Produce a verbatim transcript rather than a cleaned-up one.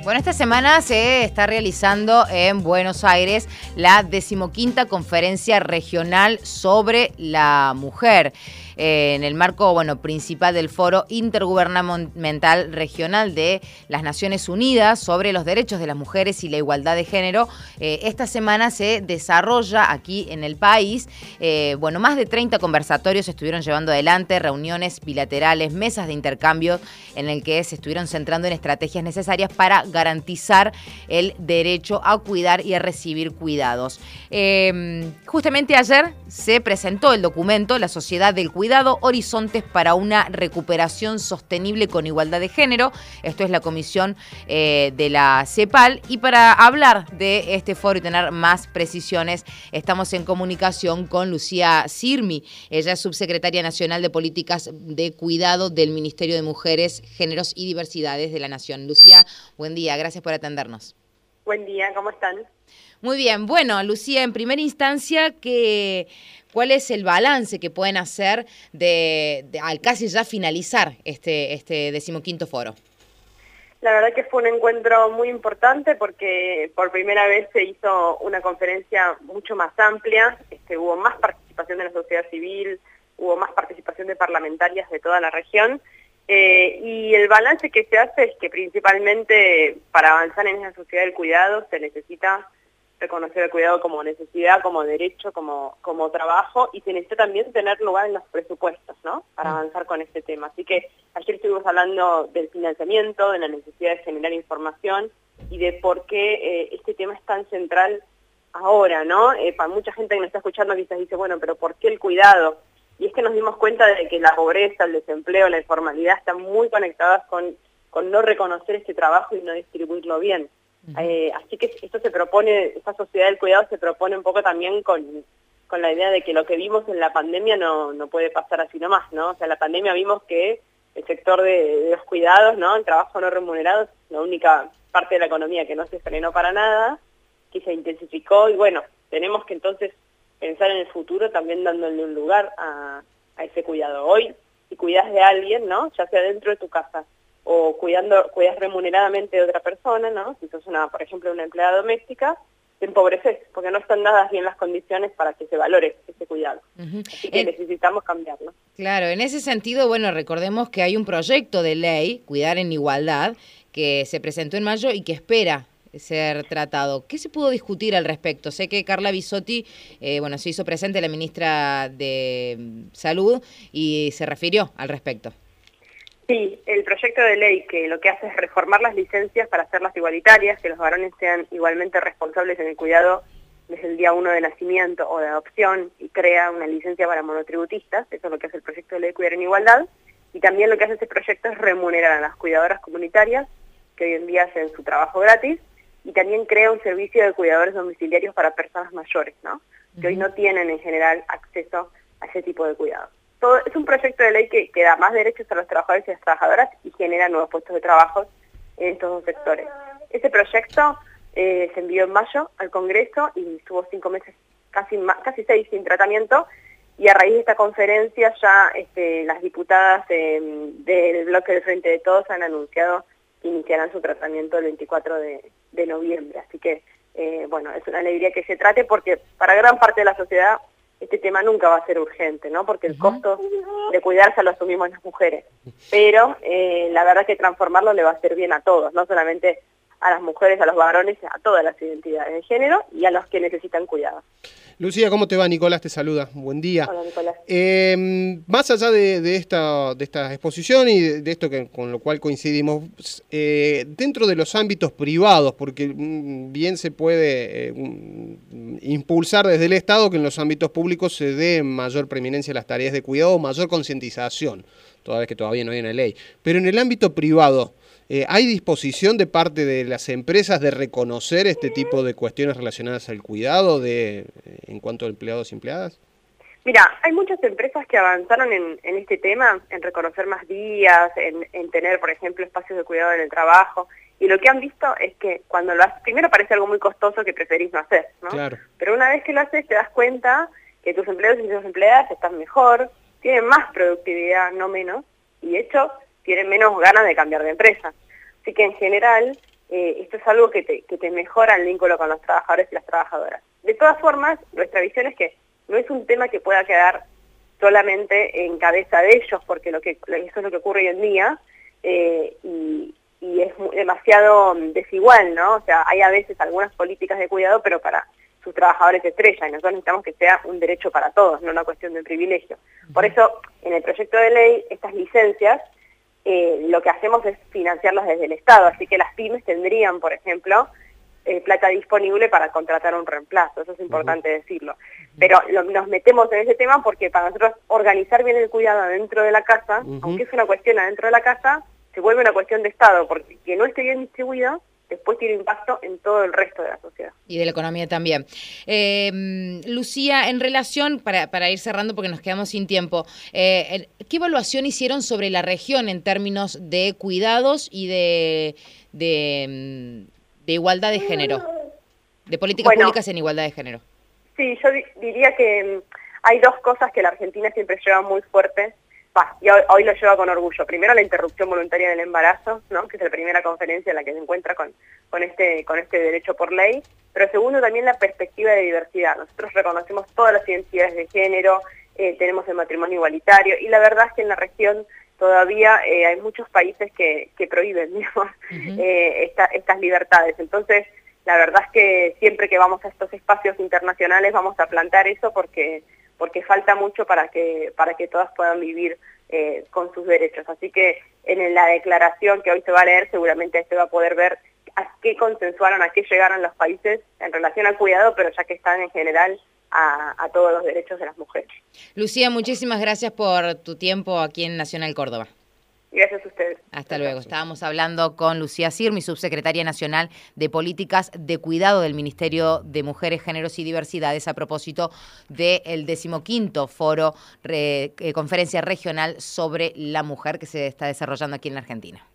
Bueno, esta semana se está realizando en Buenos Aires la decimoquinta conferencia regional sobre la mujer. Eh, en el marco bueno, principal del Foro Intergubernamental Regional de las Naciones Unidas sobre los derechos de las mujeres y la igualdad de género, eh, esta semana se desarrolla aquí en el país. Eh, bueno, más de treinta conversatorios se estuvieron llevando adelante, reuniones bilaterales, mesas de intercambio en el que se estuvieron centrando en estrategias necesarias para garantizar el derecho a cuidar y a recibir cuidados. Eh, justamente ayer se presentó el documento La Sociedad del Cuidado, Horizontes para una recuperación sostenible con igualdad de género. Esto es la comisión eh, de la CEPAL. Y para hablar de este foro y tener más precisiones, estamos en comunicación con Lucía Sirmi. Ella es subsecretaria nacional de Políticas de Cuidado del Ministerio de Mujeres, Géneros y Diversidades de la Nación. Lucía, buen día, gracias por atendernos. Buen día, ¿cómo están? Muy bien, bueno, Lucía, en primera instancia, que, ¿cuál es el balance que pueden hacer de, de al casi ya finalizar este, este decimoquinto foro? La verdad que fue un encuentro muy importante porque por primera vez se hizo una conferencia mucho más amplia, este, hubo más participación de la sociedad civil, hubo más participación de parlamentarias de toda la región, eh, y el balance que se hace es que principalmente para avanzar en esa sociedad del cuidado se necesita reconocer el cuidado como necesidad, como derecho, como, como trabajo, y se necesita también tener lugar en los presupuestos, ¿no?, para avanzar con este tema. Así que ayer estuvimos hablando del financiamiento, de la necesidad de generar información y de por qué eh, este tema es tan central ahora, ¿no? Eh, para mucha gente que nos está escuchando quizás dice, bueno, pero ¿por qué el cuidado? Y es que nos dimos cuenta de que la pobreza, el desempleo, la informalidad están muy conectadas con, con no reconocer este trabajo y no distribuirlo bien. Eh, así que esto se propone, esta sociedad del cuidado se propone un poco también con, con la idea de que lo que vimos en la pandemia no, no puede pasar así nomás, ¿no? O sea, en la pandemia vimos que el sector de, de los cuidados, ¿no?, el trabajo no remunerado, es la única parte de la economía que no se frenó para nada, que se intensificó, y bueno, tenemos que entonces pensar en el futuro también dándole un lugar a, a ese cuidado. Hoy, si cuidas de alguien, ¿no?, ya sea dentro de tu casa, o cuidando, cuidas remuneradamente de otra persona, ¿no?, si sos una, por ejemplo, una empleada doméstica, te empobreces, porque no están dadas bien las condiciones para que se valore ese cuidado. Uh-huh. Así que en... necesitamos cambiarlo. Claro, en ese sentido, bueno, recordemos que hay un proyecto de ley, Cuidar en Igualdad, que se presentó en mayo y que espera ser tratado. ¿Qué se pudo discutir al respecto? Sé que Carla Bisotti, eh, bueno, se hizo presente, la ministra de Salud, y se refirió al respecto. Sí, el proyecto de ley que lo que hace es reformar las licencias para hacerlas igualitarias, que los varones sean igualmente responsables en el cuidado desde el día uno de nacimiento o de adopción, y crea una licencia para monotributistas. Eso es lo que hace el proyecto de ley Cuidar en Igualdad, y también lo que hace este proyecto es remunerar a las cuidadoras comunitarias, que hoy en día hacen su trabajo gratis, y también crea un servicio de cuidadores domiciliarios para personas mayores, ¿no?, que hoy no tienen en general acceso a ese tipo de cuidados. Todo, es un proyecto de ley que, que da más derechos a los trabajadores y a las trabajadoras y genera nuevos puestos de trabajo en estos dos sectores. Ese proyecto eh, se envió en mayo al Congreso y estuvo cinco meses, casi, casi seis, sin tratamiento, y a raíz de esta conferencia ya este, las diputadas eh, del bloque del Frente de Todos han anunciado que iniciarán su tratamiento el veinticuatro de noviembre. Así que, eh, bueno, es una alegría que se trate porque para gran parte de la sociedad este tema nunca va a ser urgente, ¿no?, porque el costo de cuidarse lo asumimos las mujeres. Pero eh, la verdad que transformarlo le va a hacer bien a todos, no solamente a las mujeres, a los varones, a todas las identidades de género y a los que necesitan cuidado. Lucía, ¿cómo te va? Nicolás te saluda. Buen día. Hola, Nicolás. Eh, más allá de, de, esta, de esta exposición y de, de esto que, con lo cual coincidimos, eh, dentro de los ámbitos privados, porque mm, bien se puede eh, um, impulsar desde el Estado que en los ámbitos públicos se dé mayor preeminencia a las tareas de cuidado, mayor concientización, toda vez que todavía no hay una ley. Pero en el ámbito privado, Eh, ¿hay disposición de parte de las empresas de reconocer este tipo de cuestiones relacionadas al cuidado de, en cuanto a empleados y empleadas? Mira, hay muchas empresas que avanzaron en, en este tema, en reconocer más días, en, en tener, por ejemplo, espacios de cuidado en el trabajo, y lo que han visto es que cuando lo haces, primero parece algo muy costoso que preferís no hacer, ¿no? Claro. Pero una vez que lo haces te das cuenta que tus empleados y tus empleadas están mejor, tienen más productividad, no menos, y de hecho tienen menos ganas de cambiar de empresa. Así que en general eh, esto es algo que te, que te mejora el vínculo con los trabajadores y las trabajadoras. De todas formas, nuestra visión es que no es un tema que pueda quedar solamente en cabeza de ellos, porque lo que, eso es lo que ocurre hoy en día, eh, y, y es muy, demasiado desigual, ¿no? O sea, hay a veces algunas políticas de cuidado, pero para sus trabajadores estrella, y nosotros necesitamos que sea un derecho para todos, no una cuestión de privilegio. Por eso, en el proyecto de ley, estas licencias, eh, lo que hacemos es financiarlas desde el Estado, así que las pymes tendrían, por ejemplo, eh, plata disponible para contratar un reemplazo, eso es importante uh-huh. decirlo. Pero lo, nos metemos en ese tema porque para nosotros organizar bien el cuidado adentro de la casa, uh-huh. aunque es una cuestión adentro de la casa, se vuelve una cuestión de Estado, porque que no esté bien distribuido, después tiene impacto en todo el resto de la sociedad. Y de la economía también. Eh, Lucía, en relación, para, para ir cerrando porque nos quedamos sin tiempo, eh, ¿qué evaluación hicieron sobre la región en términos de cuidados y de, de, de igualdad de género? De políticas bueno, públicas en igualdad de género. Sí, yo di diría que hay dos cosas que la Argentina siempre lleva muy fuerte, bah, y hoy, hoy lo lleva con orgullo. Primero, la interrupción voluntaria del embarazo, ¿no? Que es la primera conferencia en la que se encuentra con, con, este, con este derecho por ley. Pero segundo, también la perspectiva de diversidad. Nosotros reconocemos todas las identidades de género, eh, tenemos el matrimonio igualitario, y la verdad es que en la región todavía eh, hay muchos países que, que prohíben, digamos, uh-huh. eh, esta, estas libertades. Entonces, la verdad es que siempre que vamos a estos espacios internacionales vamos a plantar eso porque, porque falta mucho para que, para que todas puedan vivir eh, con sus derechos. Así que en la declaración que hoy se va a leer seguramente se va a poder ver a qué consensuaron, a qué llegaron los países en relación al cuidado, pero ya que están en general a, a todos los derechos de las mujeres. Lucía, muchísimas gracias por tu tiempo aquí en Nacional Córdoba. Gracias a ustedes. Hasta luego. Estábamos hablando con Lucía Sirmi, subsecretaria nacional de Políticas de Cuidado del Ministerio de Mujeres, Géneros y Diversidades, a propósito del decimoquinto foro, re, eh, conferencia regional sobre la mujer que se está desarrollando aquí en la Argentina.